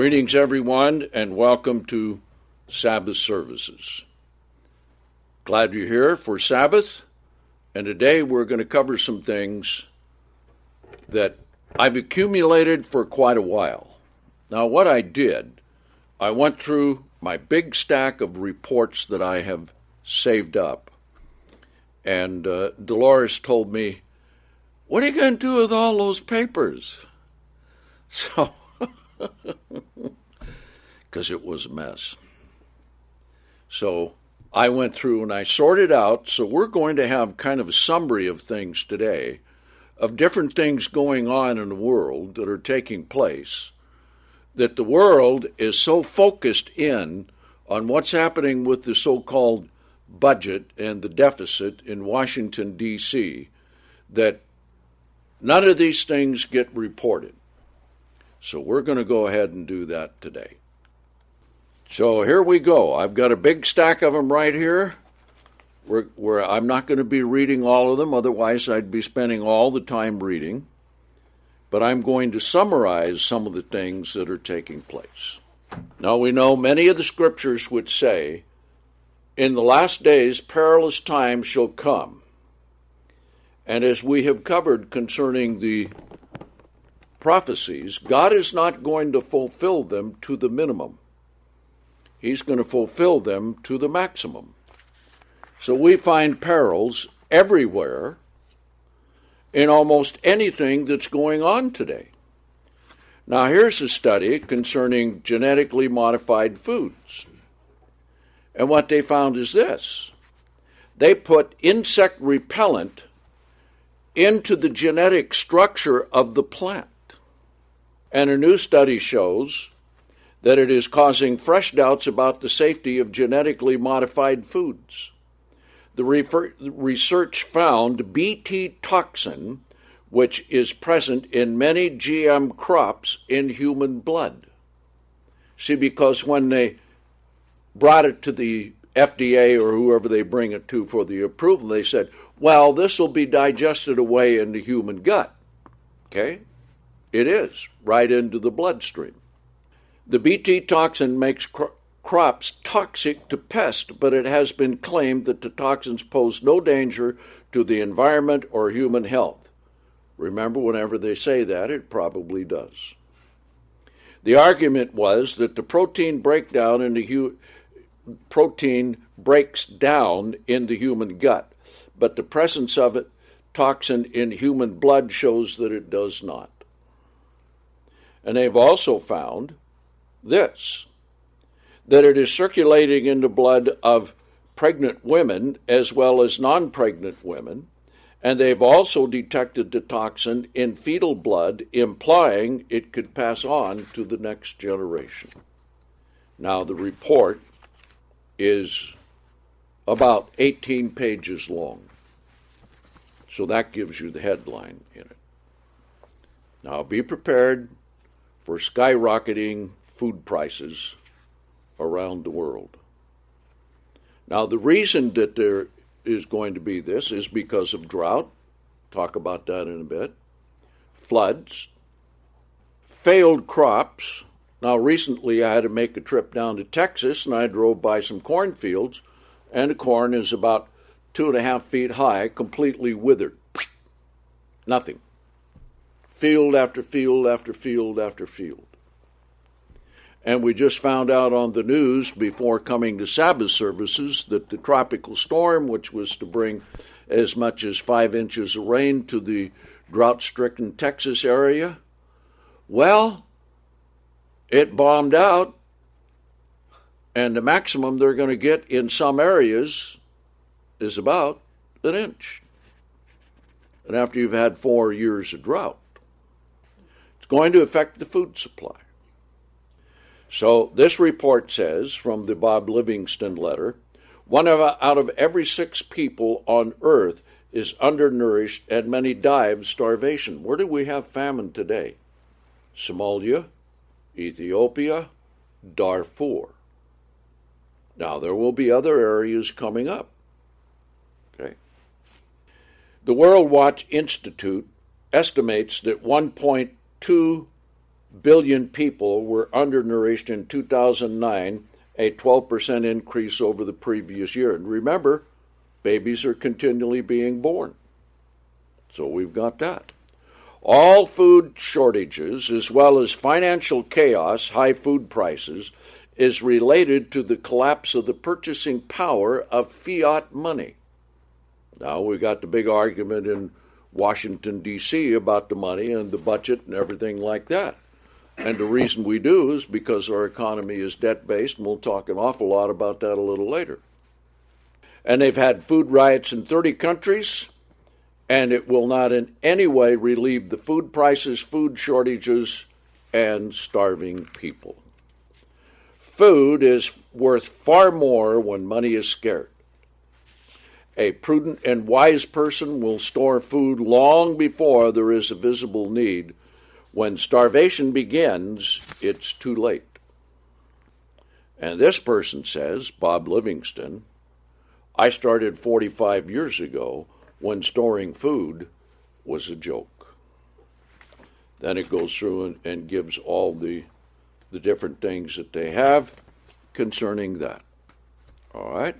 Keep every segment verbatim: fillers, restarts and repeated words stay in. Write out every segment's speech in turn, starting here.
Greetings, everyone, and welcome to Sabbath services. Glad you're here for Sabbath, and today we're going to cover some things that I've accumulated for quite a while. Now, what I did, I went through my big stack of reports that I have saved up, and uh, Dolores told me, "What are you going to do with all those papers?" So, because it was a mess. So I went through and I sorted out, so we're going to have kind of a summary of things today, of different things going on in the world that are taking place, that the world is so focused in on what's happening with the so-called budget and the deficit in Washington, D C, that none of these things get reported. So we're going to go ahead and do that today. So here we go. I've got a big stack of them right here. Where, where I'm not going to be reading all of them, otherwise I'd be spending all the time reading. But I'm going to summarize some of the things that are taking place. Now we know many of the scriptures would say, "In the last days perilous times shall come." And as we have covered concerning the prophecies, God is not going to fulfill them to the minimum. He's going to fulfill them to the maximum. So we find perils everywhere in almost anything that's going on today. Now here's a study concerning genetically modified foods. And what they found is this. They put insect repellent into the genetic structure of the plant. And a new study shows that it is causing fresh doubts about the safety of genetically modified foods. The refer- research found B T toxin, which is present in many G M crops, in human blood. See, because when they brought it to the F D A or whoever they bring it to for the approval, they said, well, this will be digested away in the human gut. Okay? It is, right into the bloodstream. The B T toxin makes cro- crops toxic to pests, but it has been claimed that the toxins pose no danger to the environment or human health. Remember, whenever they say that, it probably does. The argument was that the protein breakdown in the hu- protein breaks down in the human gut, but the presence of it, toxin in human blood, shows that it does not. And they've also found this, that it is circulating in the blood of pregnant women as well as non-pregnant women, and they've also detected the toxin in fetal blood, implying it could pass on to the next generation. Now, the report is about eighteen pages long, so that gives you the headline in it. Now, be prepared for skyrocketing food prices around the world. Now, the reason that there is going to be this is because of drought. Talk about that in a bit. Floods. Failed crops. Now, recently I had to make a trip down to Texas, and I drove by some cornfields, and the corn is about two and a half feet high, completely withered. Nothing. Field after field after field after field. And we just found out on the news before coming to Sabbath services that the tropical storm, which was to bring as much as five inches of rain to the drought-stricken Texas area, well, it bombed out, and the maximum they're going to get in some areas is about an inch. And after you've had four years of drought, going to affect the food supply. So this report says, from the Bob Livingston letter, one of, out of every six people on earth is undernourished and many die of starvation. Where do we have famine today? Somalia, Ethiopia, Darfur. Now, there will be other areas coming up. Okay. The World Watch Institute estimates that one point two billion people were undernourished in two thousand nine, a twelve percent increase over the previous year. And remember, babies are continually being born. So we've got that. All food shortages, as well as financial chaos, high food prices, is related to the collapse of the purchasing power of fiat money. Now, we got the big argument in Washington, D C about the money and the budget and everything like that. And the reason we do is because our economy is debt-based, and we'll talk an awful lot about that a little later. And they've had food riots in thirty countries, and it will not in any way relieve the food prices, food shortages, and starving people. Food is worth far more when money is scarce. A prudent and wise person will store food long before there is a visible need. When starvation begins, it's too late. And this person says, Bob Livingston, I started forty-five years ago when storing food was a joke. Then it goes through and, and gives all the, the different things that they have concerning that. All right?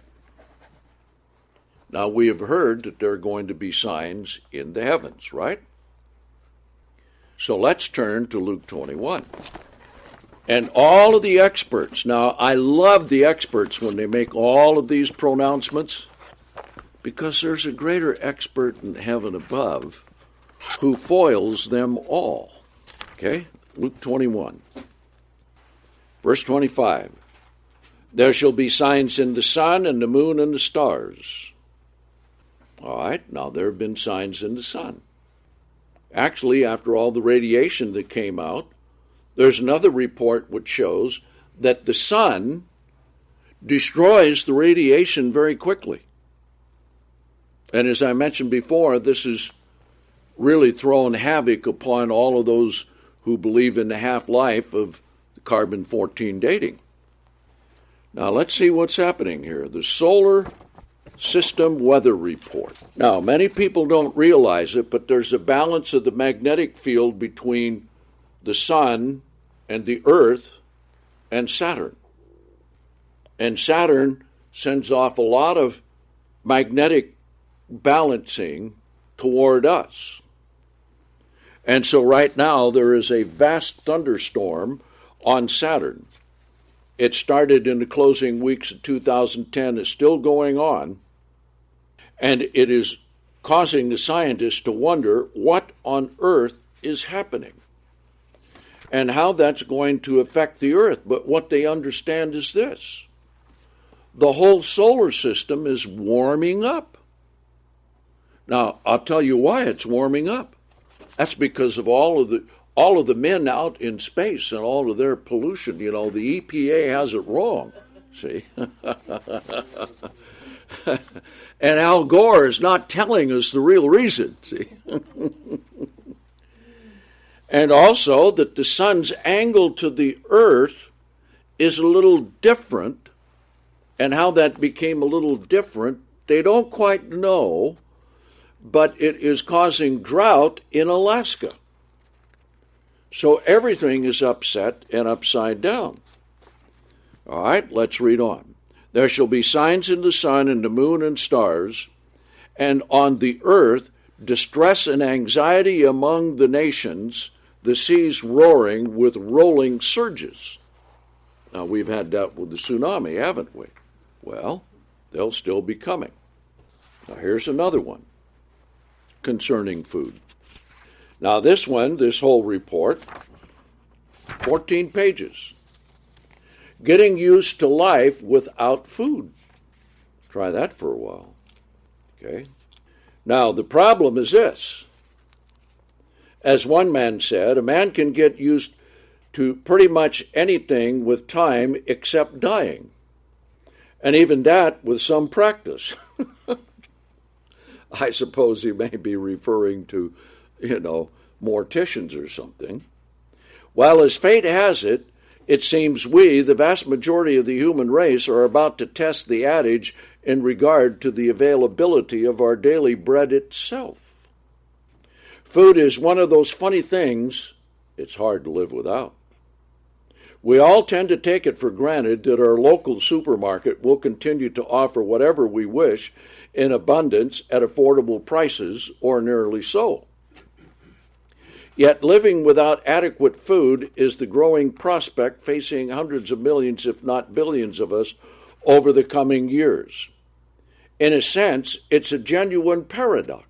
Now, we have heard that there are going to be signs in the heavens, right? So let's turn to Luke twenty-one. And all of the experts, now I love the experts when they make all of these pronouncements, because there's a greater expert in heaven above who foils them all. Okay? Luke twenty-one. Verse twenty-five. There shall be signs in the sun and the moon and the stars. All right, now there have been signs in the sun. Actually, after all the radiation that came out, there's another report which shows that the sun destroys the radiation very quickly. And as I mentioned before, this has really thrown havoc upon all of those who believe in the half-life of carbon fourteen dating. Now let's see what's happening here. The solar system weather report. Now, many people don't realize it, but there's a balance of the magnetic field between the sun and the earth and Saturn. And Saturn sends off a lot of magnetic balancing toward us. And so right now there is a vast thunderstorm on Saturn. It started in the closing weeks of two thousand ten. It's still going on. And it is causing the scientists to wonder what on earth is happening and how that's going to affect the earth. But what they understand is this. The whole solar system is warming up. Now, I'll tell you why it's warming up. That's because of all of the all of the men out in space and all of their pollution. You know, the E P A has it wrong. See? And Al Gore is not telling us the real reason. See? And also that the sun's angle to the earth is a little different, and how that became a little different, they don't quite know, but it is causing drought in Alaska. So everything is upset and upside down. All right, let's read on. There shall be signs in the sun and the moon and stars, and on the earth distress and anxiety among the nations, the seas roaring with rolling surges. Now, we've had that with the tsunami, haven't we? Well, they'll still be coming. Now, here's another one concerning food. Now, this one, this whole report, fourteen pages. Getting used to life without food. Try that for a while. Okay? Now, the problem is this. As one man said, a man can get used to pretty much anything with time except dying. And even that with some practice. I suppose he may be referring to, you know, morticians or something. While as fate has it, it seems we, the vast majority of the human race, are about to test the adage in regard to the availability of our daily bread itself. Food is one of those funny things it's hard to live without. We all tend to take it for granted that our local supermarket will continue to offer whatever we wish in abundance at affordable prices, or nearly so. Yet living without adequate food is the growing prospect facing hundreds of millions, if not billions of us over the coming years. In a sense, it's a genuine paradox.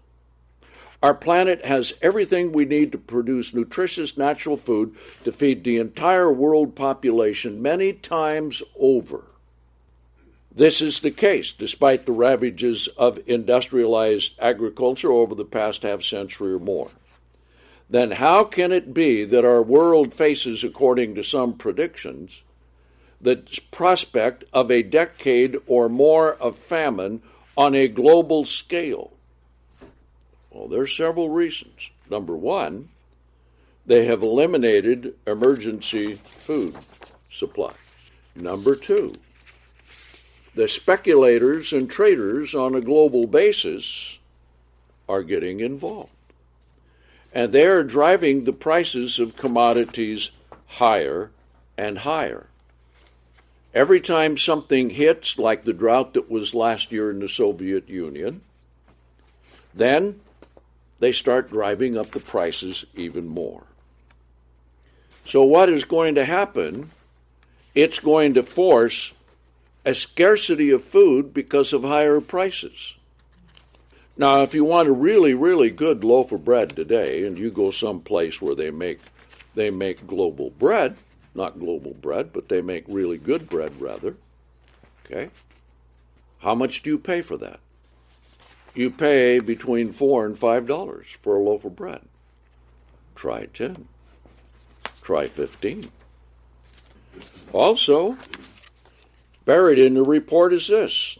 Our planet has everything we need to produce nutritious natural food to feed the entire world population many times over. This is the case despite the ravages of industrialized agriculture over the past half century or more. Then how can it be that our world faces, according to some predictions, the prospect of a decade or more of famine on a global scale? Well, there's several reasons. Number one, they have eliminated emergency food supply. Number two, the speculators and traders on a global basis are getting involved. And they are driving the prices of commodities higher and higher. Every time something hits, like the drought that was last year in the Soviet Union, then they start driving up the prices even more. So what is going to happen? It's going to force a scarcity of food because of higher prices. Now, if you want a really, really good loaf of bread today, and you go someplace where they make they make global bread, not global bread, but they make really good bread, rather, okay, how much do you pay for that? You pay between four and five dollars for a loaf of bread. Try ten. Try fifteen. Also, buried in the report is this: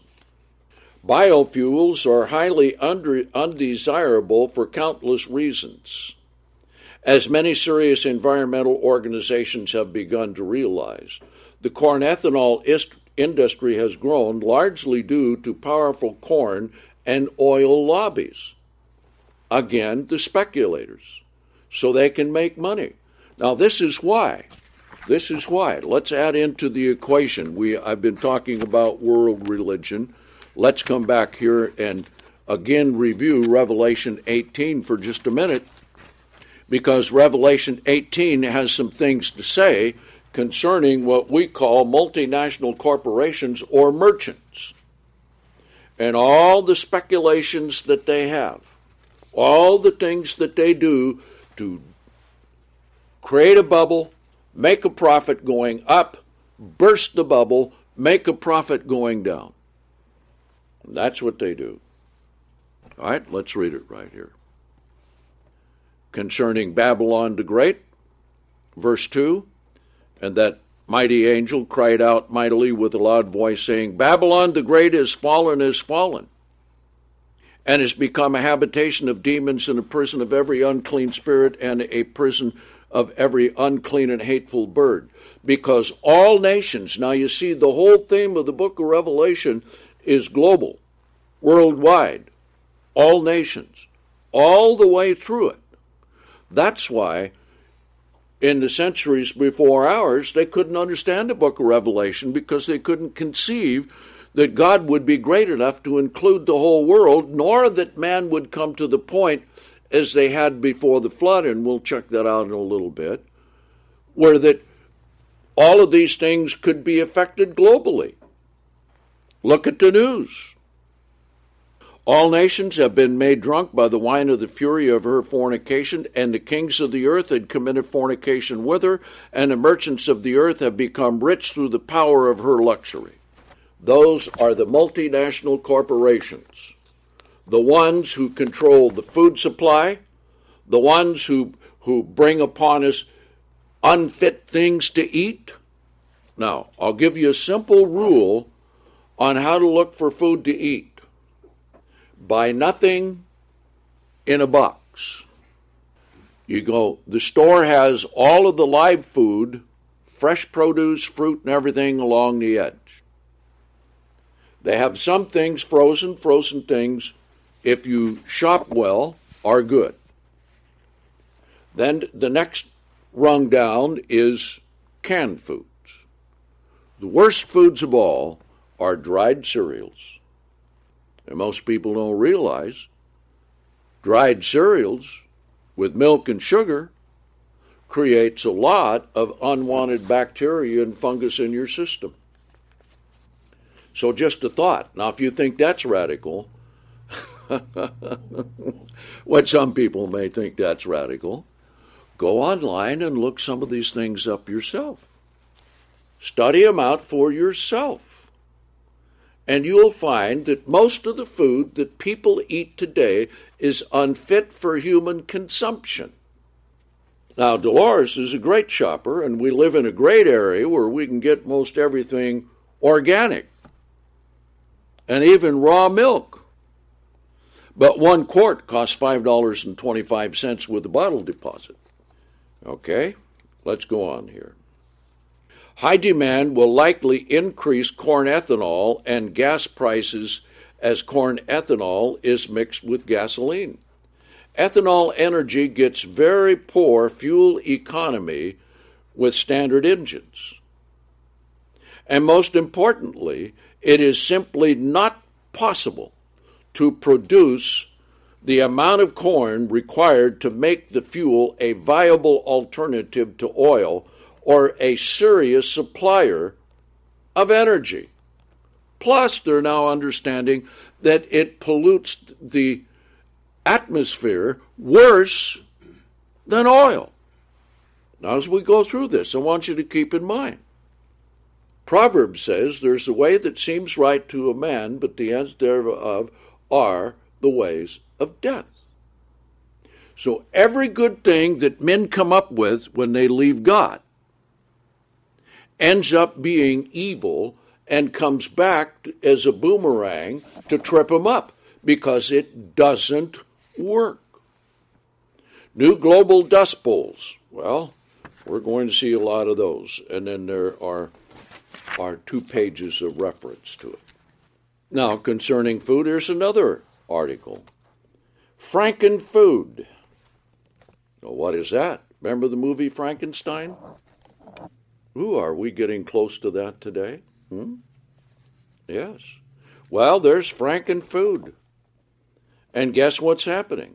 biofuels are highly under, undesirable for countless reasons, as many serious environmental organizations have begun to realize. The corn ethanol ist- industry has grown largely due to powerful corn and oil lobbies. Again, the speculators, so they can make money. Now, this is why. This is why. Let's add into the equation. We I've been talking about world religion. Let's come back here and again review Revelation eighteen for just a minute, because Revelation eighteen has some things to say concerning what we call multinational corporations or merchants, and all the speculations that they have, all the things that they do to create a bubble, make a profit going up, burst the bubble, make a profit going down. That's what they do. All right, let's read it right here. Concerning Babylon the Great, verse two, and that mighty angel cried out mightily with a loud voice, saying, Babylon the Great is fallen, is fallen, and has become a habitation of demons and a prison of every unclean spirit and a prison of every unclean and hateful bird. Because all nations, now you see the whole theme of the book of Revelation is global, worldwide, all nations, all the way through it. That's why in the centuries before ours, they couldn't understand the book of Revelation, because they couldn't conceive that God would be great enough to include the whole world, nor that man would come to the point as they had before the flood, and we'll check that out in a little bit, where that all of these things could be affected globally. Look at the news. All nations have been made drunk by the wine of the fury of her fornication, and the kings of the earth had committed fornication with her, and the merchants of the earth have become rich through the power of her luxury. Those are the multinational corporations, the ones who control the food supply, the ones who, who bring upon us unfit things to eat. Now, I'll give you a simple rule on how to look for food to eat. Buy nothing in a box. You go, the store has all of the live food, fresh produce, fruit, and everything along the edge. They have some things frozen. Frozen things, if you shop well, are good. Then the next rung down is canned foods. The worst foods of all are dried cereals. And most people don't realize dried cereals with milk and sugar creates a lot of unwanted bacteria and fungus in your system. So just a thought. Now, if you think that's radical, what some people may think that's radical, go online and look some of these things up yourself. Study them out for yourself. And you'll find that most of the food that people eat today is unfit for human consumption. Now, Dolores is a great shopper, and we live in a great area where we can get most everything organic and even raw milk. But one quart costs five dollars and twenty-five cents with a bottle deposit. Okay, let's go on here. High demand will likely increase corn ethanol and gas prices as corn ethanol is mixed with gasoline. Ethanol energy gets very poor fuel economy with standard engines. And most importantly, it is simply not possible to produce the amount of corn required to make the fuel a viable alternative to oil or a serious supplier of energy. Plus, they're now understanding that it pollutes the atmosphere worse than oil. Now, as we go through this, I want you to keep in mind, Proverbs says, there's a way that seems right to a man, but the ends thereof are the ways of death. So every good thing that men come up with when they leave God ends up being evil and comes back as a boomerang to trip them up because it doesn't work. New global dust bowls. Well, we're going to see a lot of those. And then there are, are two pages of reference to it. Now, concerning food, here's another article. Frankenfood. Well, what is that? Remember the movie Frankenstein? Ooh, are we getting close to that today? Hmm? Yes. Well, there's Frankenfood. And guess what's happening?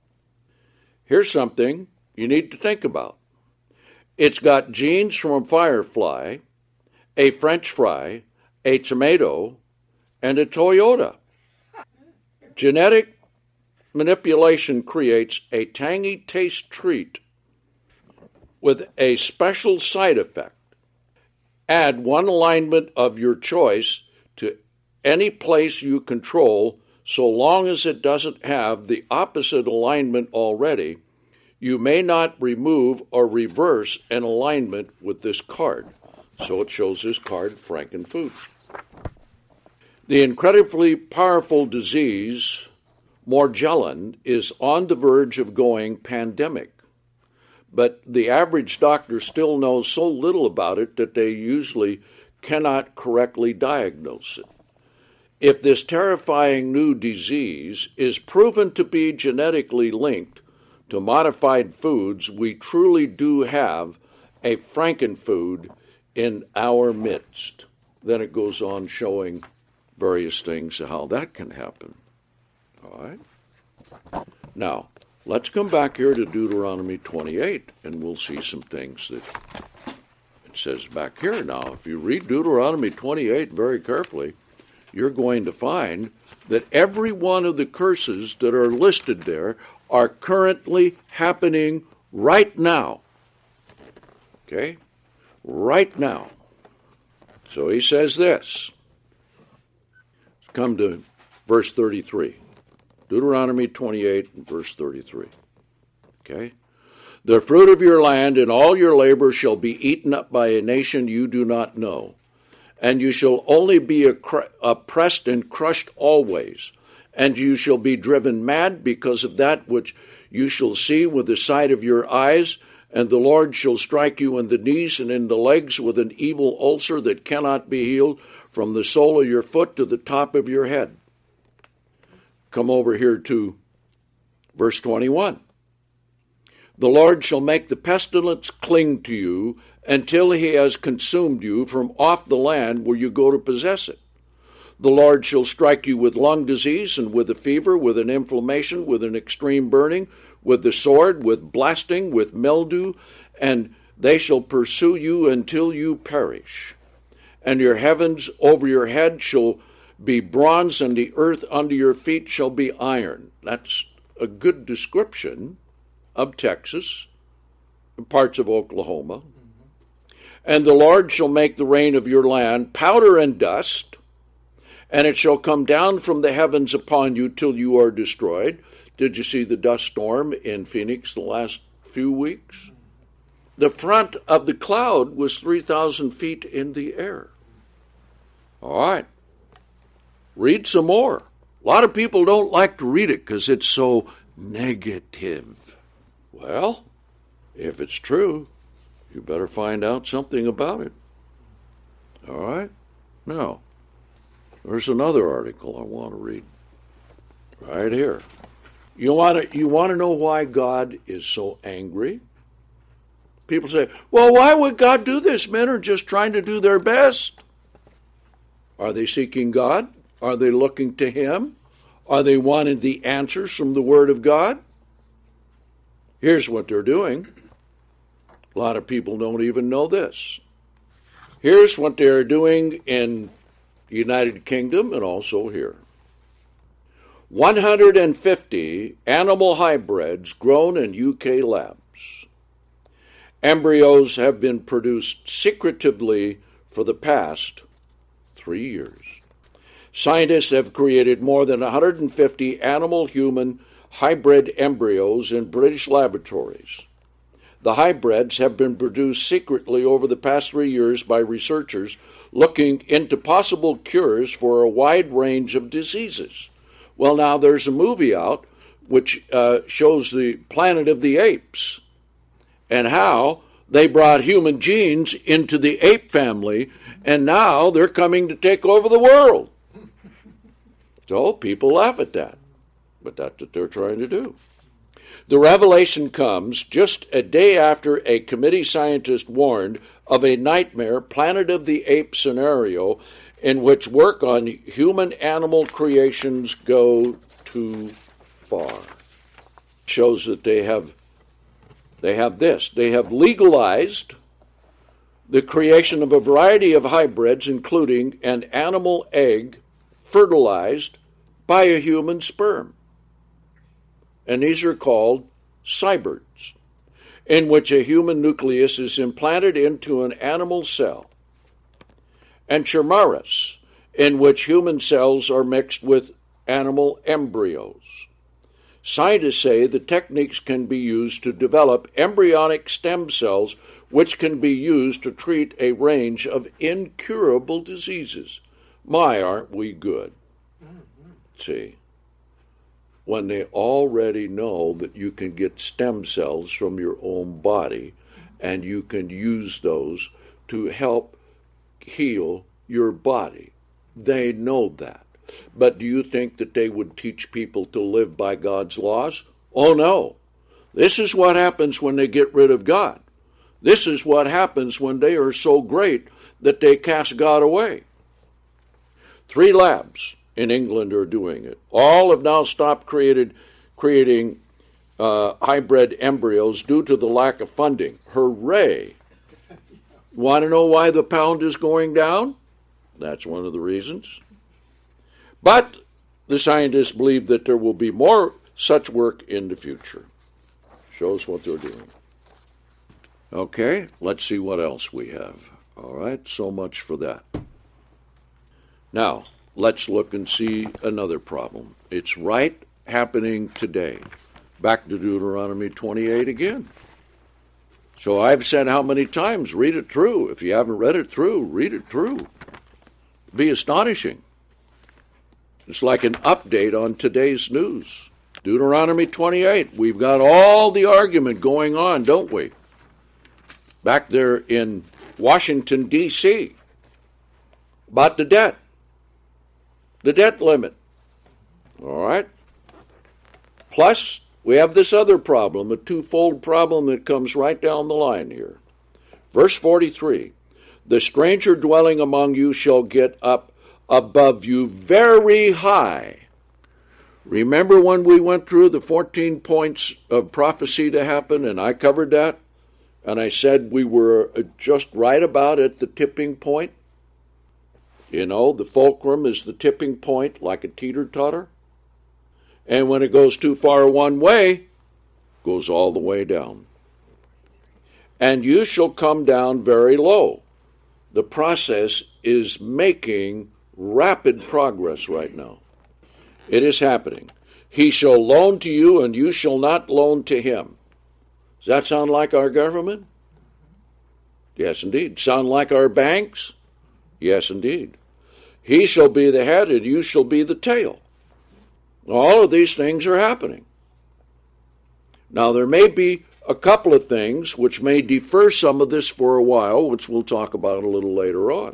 Here's something you need to think about. It's got genes from a firefly, a French fry, a tomato, and a Toyota. Genetic manipulation creates a tangy taste treat with a special side effect. Add one alignment of your choice to any place you control, so long as it doesn't have the opposite alignment already. You may not remove or reverse an alignment with this card. So it shows this card, Frankenfood. The incredibly powerful disease, Morgellon, is on the verge of going pandemic. But the average doctor still knows so little about it that they usually cannot correctly diagnose it. If this terrifying new disease is proven to be genetically linked to modified foods, we truly do have a Frankenfood in our midst. Then it goes on showing various things how that can happen. All right? Now, let's come back here to Deuteronomy twenty-eight, and we'll see some things that it says back here. Now, if you read Deuteronomy twenty-eight very carefully, you're going to find that every one of the curses that are listed there are currently happening right now. Okay? Right now. So he says this. Let's come to verse thirty-three. Deuteronomy twenty-eight, verse thirty-three. Okay? The fruit of your land and all your labor shall be eaten up by a nation you do not know, and you shall only be oppressed and crushed always, and you shall be driven mad because of that which you shall see with the sight of your eyes, and the Lord shall strike you in the knees and in the legs with an evil ulcer that cannot be healed from the sole of your foot to the top of your head. Come over here to verse twenty-one. The Lord shall make the pestilence cling to you until he has consumed you from off the land where you go to possess it. The Lord shall strike you with lung disease and with a fever, with an inflammation, with an extreme burning, with the sword, with blasting, with mildew, and they shall pursue you until you perish. And your heavens over your head shall be bronze, and the earth under your feet shall be iron. That's a good description of Texas, parts of Oklahoma. Mm-hmm. And the Lord shall make the rain of your land powder and dust, and it shall come down from the heavens upon you till you are destroyed. Did you see the dust storm in Phoenix the last few weeks? The front of the cloud was three thousand feet in the air. All right. Read some more. A lot of people don't like to read it because it's so negative. Well, if it's true, you better find out something about it. All right? Now, there's another article I want to read. Right here. You want to you want to know why God is so angry? People say, well, why would God do this? Men are just trying to do their best. Are they seeking God? Are they looking to him? Are they wanting the answers from the Word of God? Here's what they're doing. A lot of people don't even know this. Here's what they're doing in the United Kingdom and also here. one hundred fifty animal hybrids grown in U K labs. Embryos have been produced secretively for the past three years. Scientists have created more than one hundred fifty animal-human hybrid embryos in British laboratories. The hybrids have been produced secretly over the past three years by researchers looking into possible cures for a wide range of diseases. Well, now there's a movie out which uh, shows the Planet of the Apes and how they brought human genes into the ape family, and now they're coming to take over the world. So people laugh at that, but that's what they're trying to do. The revelation comes just a day after a committee scientist warned of a nightmare Planet of the Apes scenario in which work on human-animal creations go too far. It shows that they have they have this. They have legalized the creation of a variety of hybrids, including an animal egg fertilized by a human sperm. And these are called cybrids, in which a human nucleus is implanted into an animal cell, and chimeras, in which human cells are mixed with animal embryos. Scientists say the techniques can be used to develop embryonic stem cells which can be used to treat a range of incurable diseases. My, aren't we good? Mm-hmm. See, when they already know that you can get stem cells from your own body and you can use those to help heal your body. They know that. But do you think that they would teach people to live by God's laws? Oh, no. This is what happens when they get rid of God. This is what happens when they are so great that they cast God away. Three labs in England are doing it. All have now stopped created, creating uh, hybrid embryos due to the lack of funding. Hooray! Want to know why the pound is going down? That's one of the reasons. But the scientists believe that there will be more such work in the future. Shows what they're doing. Okay, let's see what else we have. All right, so much for that. Now, let's look and see another problem. It's right happening today. Back to Deuteronomy twenty-eight again. So I've said how many times, read it through. If you haven't read it through, read it through. It'll be astonishing. It's like an update on today's news. Deuteronomy twenty-eight. We've got all the argument going on, don't we? Back there in Washington, D C about the debt. The debt limit. All right? Plus, we have this other problem, a twofold problem that comes right down the line here. Verse forty-three, the stranger dwelling among you shall get up above you very high. Remember when we went through the fourteen points of prophecy to happen, and I covered that? And I said we were just right about at the tipping point. You know, the fulcrum is the tipping point, like a teeter-totter. And when it goes too far one way, it goes all the way down. And you shall come down very low. The process is making rapid progress right now. It is happening. He shall loan to you, and you shall not loan to him. Does that sound like our government? Yes, indeed. Sound like our banks? Yes, indeed. He shall be the head, and you shall be the tail. All of these things are happening. Now, there may be a couple of things which may defer some of this for a while, which we'll talk about a little later on.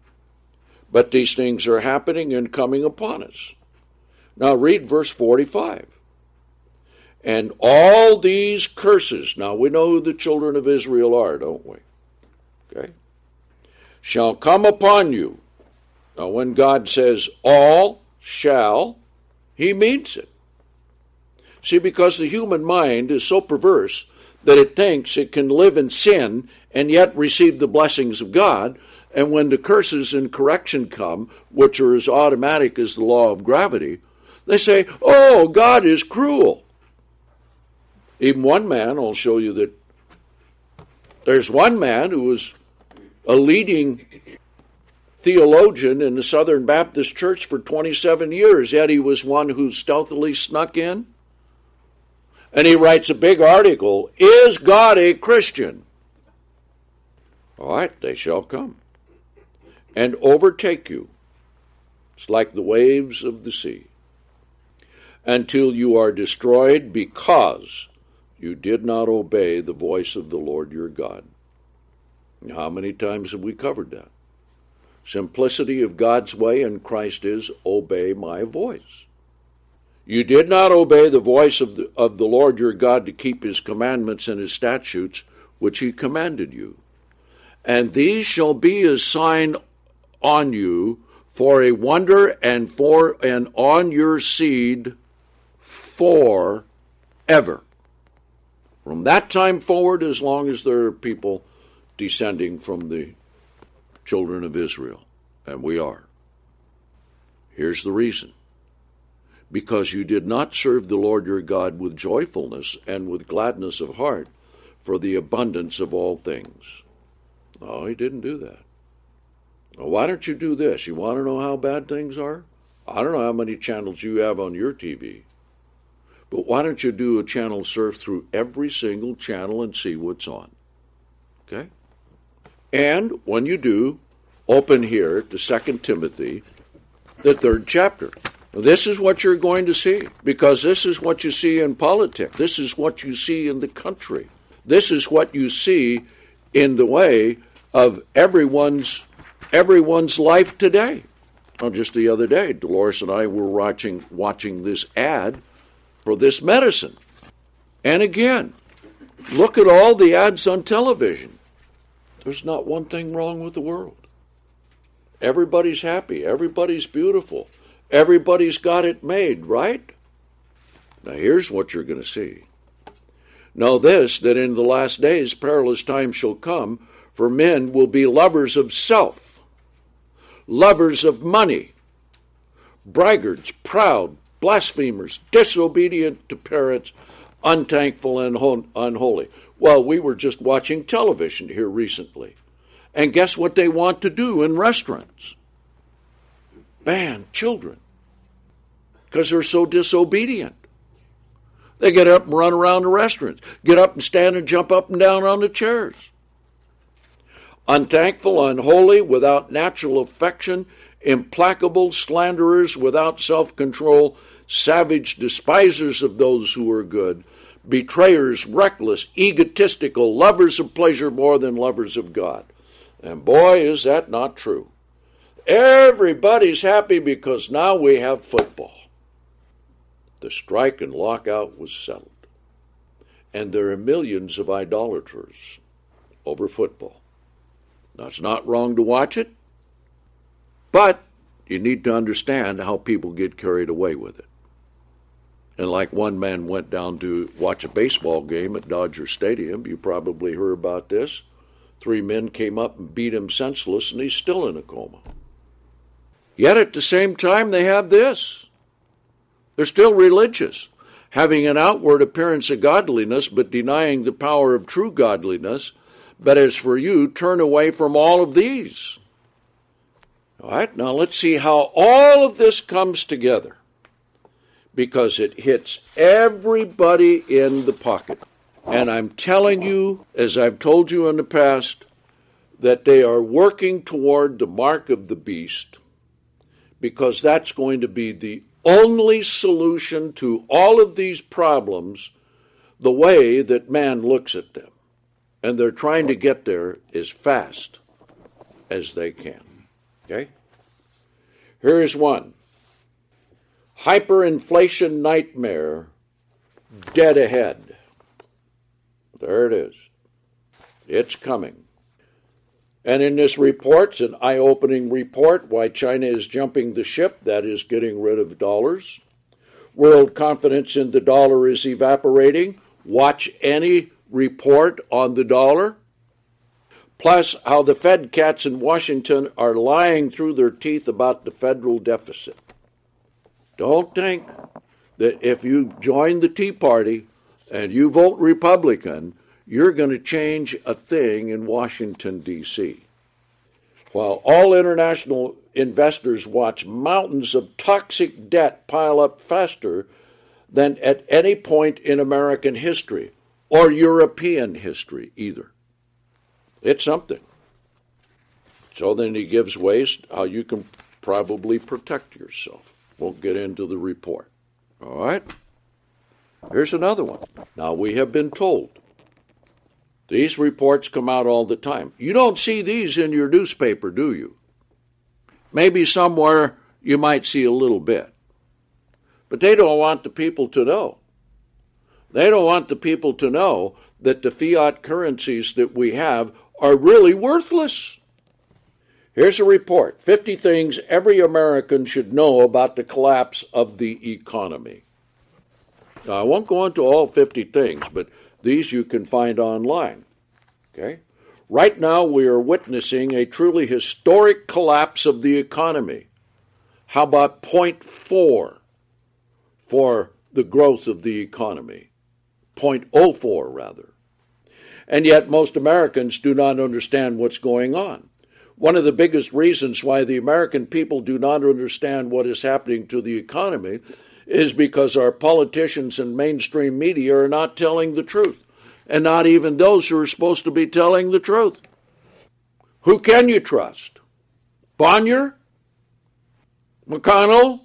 But these things are happening and coming upon us. Now, read verse forty-five. And all these curses, now we know who the children of Israel are, don't we? Okay. Shall come upon you. Now, when God says all shall, he means it. See, because the human mind is so perverse that it thinks it can live in sin and yet receive the blessings of God, and when the curses and correction come, which are as automatic as the law of gravity, they say, oh, God is cruel. Even one man, I'll show you that there's one man who was a leading theologian in the Southern Baptist Church for twenty-seven years, yet he was one who stealthily snuck in. And he writes a big article, Is God a Christian? All right, they shall come and overtake you. It's like the waves of the sea. Until you are destroyed because you did not obey the voice of the Lord your God. How many times have we covered that? Simplicity of God's way in Christ is, obey my voice. You did not obey the voice of the, of the Lord your God to keep his commandments and his statutes, which he commanded you. And these shall be a sign on you for a wonder and for and on your seed forever. From that time forward, as long as there are people descending from the children of Israel, and we are. Here's the reason. Because you did not serve the Lord your God with joyfulness and with gladness of heart for the abundance of all things. No, he didn't do that. Well, why don't you do this? You want to know how bad things are? I don't know how many channels you have on your T V. But why don't you do a channel surf through every single channel and see what's on? Okay? And when you do, open here to Second Timothy, the third chapter. This is what you're going to see, because this is what you see in politics. This is what you see in the country. This is what you see in the way of everyone's everyone's life today. Well, just the other day, Dolores and I were watching watching this ad for this medicine. And again, look at all the ads on television. There's not one thing wrong with the world. Everybody's happy. Everybody's beautiful. Everybody's got it made, right? Now here's what you're going to see. Know this, that in the last days perilous times shall come, for men will be lovers of self, lovers of money, braggarts, proud, blasphemers, disobedient to parents, unthankful and unholy. Well, we were just watching television here recently. And guess what they want to do in restaurants? Ban children. Because they're so disobedient. They get up and run around the restaurants. Get up and stand and jump up and down on the chairs. Unthankful, unholy, without natural affection, implacable, slanderers, without self-control, savage, despisers of those who are good, betrayers, reckless, egotistical, lovers of pleasure more than lovers of God. And boy, is that not true. Everybody's happy because now we have football. The strike and lockout was settled. And there are millions of idolaters over football. Now, it's not wrong to watch it, but you need to understand how people get carried away with it. And like one man went down to watch a baseball game at Dodger Stadium, you probably heard about this. Three men came up and beat him senseless, and he's still in a coma. Yet at the same time, they have this. They're still religious, having an outward appearance of godliness, but denying the power of true godliness. But as for you, turn away from all of these. All right, now let's see how all of this comes together, because it hits everybody in the pocket. And I'm telling you, as I've told you in the past, that they are working toward the mark of the beast, because that's going to be the only solution to all of these problems, the way that man looks at them. And they're trying to get there as fast as they can. Okay? Here's one. Hyperinflation nightmare, dead ahead. There it is. It's coming. And in this report, it's an eye-opening report, why China is jumping the ship, that is getting rid of dollars. World confidence in the dollar is evaporating. Watch any report on the dollar. Plus, how the Fed cats in Washington are lying through their teeth about the federal deficit. Don't think that if you join the Tea Party and you vote Republican, you're going to change a thing in Washington, D C While all international investors watch mountains of toxic debt pile up faster than at any point in American history, or European history either. It's something. So then he gives ways how you can probably protect yourself. Won't get into the report. All right? Here's another one. Now, we have been told. These reports come out all the time. You don't see these in your newspaper, do you? Maybe somewhere you might see a little bit. But they don't want the people to know. They don't want the people to know that the fiat currencies that we have are really worthless. Here's a report. fifty things every American should know about the collapse of the economy. Now, I won't go into all fifty things, but these you can find online. Okay? Right now, we are witnessing a truly historic collapse of the economy. How about point four for the growth of the economy? point oh four, rather. And yet, most Americans do not understand what's going on. One of the biggest reasons why the American people do not understand what is happening to the economy is because our politicians and mainstream media are not telling the truth, and not even those who are supposed to be telling the truth. Who can you trust? Bonnier? McConnell?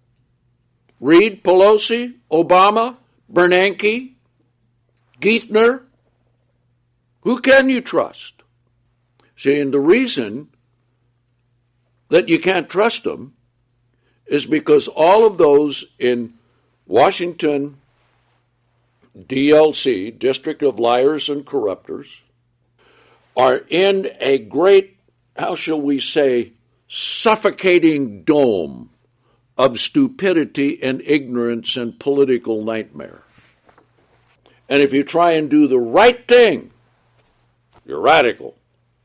Reid, Pelosi? Obama? Bernanke? Geithner? Who can you trust? See, and the reason that you can't trust them is because all of those in Washington, D L C, District of Liars and Corrupters, are in a great, how shall we say, suffocating dome of stupidity and ignorance and political nightmare. And if you try and do the right thing, you're radical.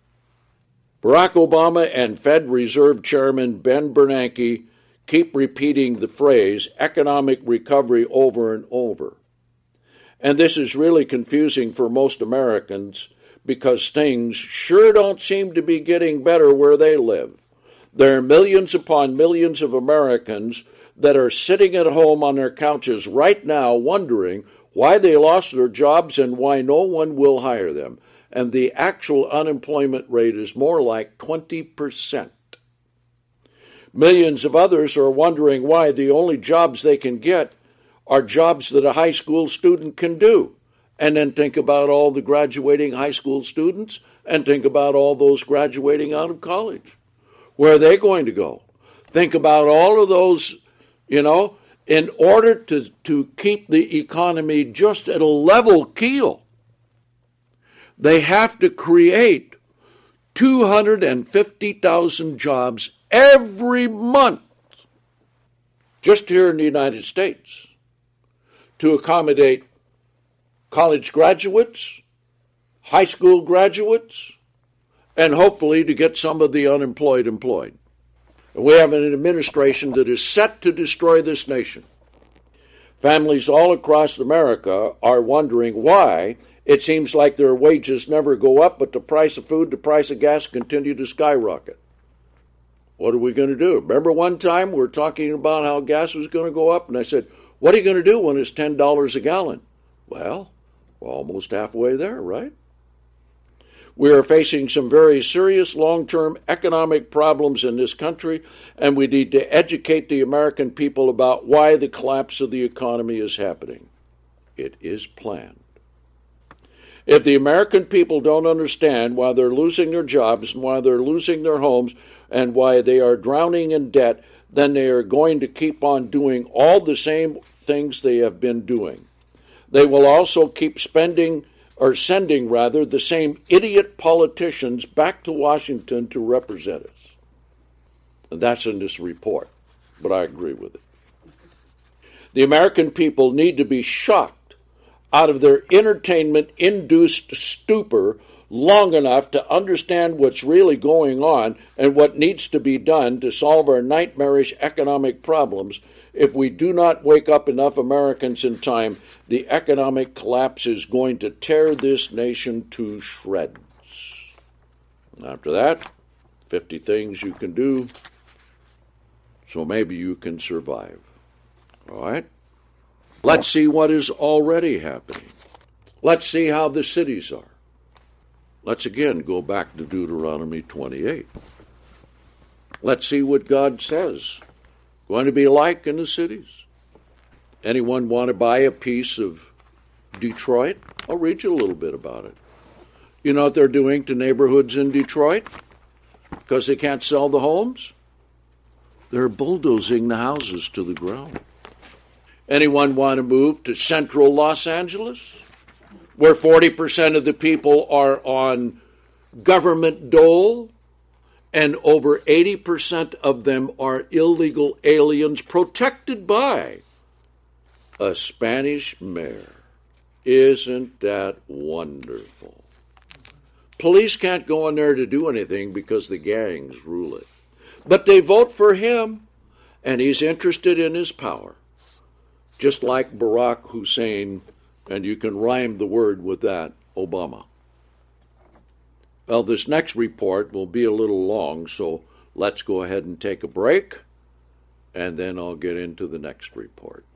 Barack Obama and Fed Reserve Chairman Ben Bernanke keep repeating the phrase economic recovery over and over. And this is really confusing for most Americans because things sure don't seem to be getting better where they live. There are millions upon millions of Americans that are sitting at home on their couches right now wondering why they lost their jobs and why no one will hire them. And the actual unemployment rate is more like twenty percent. Millions of others are wondering why the only jobs they can get are jobs that a high school student can do. And then think about all the graduating high school students and think about all those graduating out of college. Where are they going to go? Think about all of those, you know, in order to, to keep the economy just at a level keel, they have to create two hundred fifty thousand jobs every month, just here in the United States, to accommodate college graduates, high school graduates, and hopefully to get some of the unemployed employed. We have an administration that is set to destroy this nation. Families all across America are wondering why it seems like their wages never go up, but the price of food, the price of gas continue to skyrocket. What are we going to do? Remember one time we were talking about how gas was going to go up, and I said, what are you going to do when it's ten dollars a gallon? Well, we're almost halfway there, right? We are facing some very serious long-term economic problems in this country, and we need to educate the American people about why the collapse of the economy is happening. It is planned. If the American people don't understand why they're losing their jobs and why they're losing their homes and why they are drowning in debt, then they are going to keep on doing all the same things they have been doing. They will also keep spending, or sending rather, the same idiot politicians back to Washington to represent us. And that's in this report, but I agree with it. The American people need to be shocked out of their entertainment-induced stupor long enough to understand what's really going on and what needs to be done to solve our nightmarish economic problems. If we do not wake up enough Americans in time, the economic collapse is going to tear this nation to shreds. After that, fifty things you can do so maybe you can survive. All right? Let's see what is already happening. Let's see how the cities are. Let's again go back to Deuteronomy twenty-eight. Let's see what God says going to be like in the cities. Anyone want to buy a piece of Detroit? I'll read you a little bit about it. You know what they're doing to neighborhoods in Detroit? Because they can't sell the homes? They're bulldozing the houses to the ground. Anyone want to move to central Los Angeles, where forty percent of the people are on government dole and over eighty percent of them are illegal aliens protected by a Spanish mayor? Isn't that wonderful? Police can't go in there to do anything because the gangs rule it. But they vote for him, and he's interested in his power. Just like Barack Hussein, and you can rhyme the word with that, Obama. Well, this next report will be a little long, so let's go ahead and take a break, and then I'll get into the next report.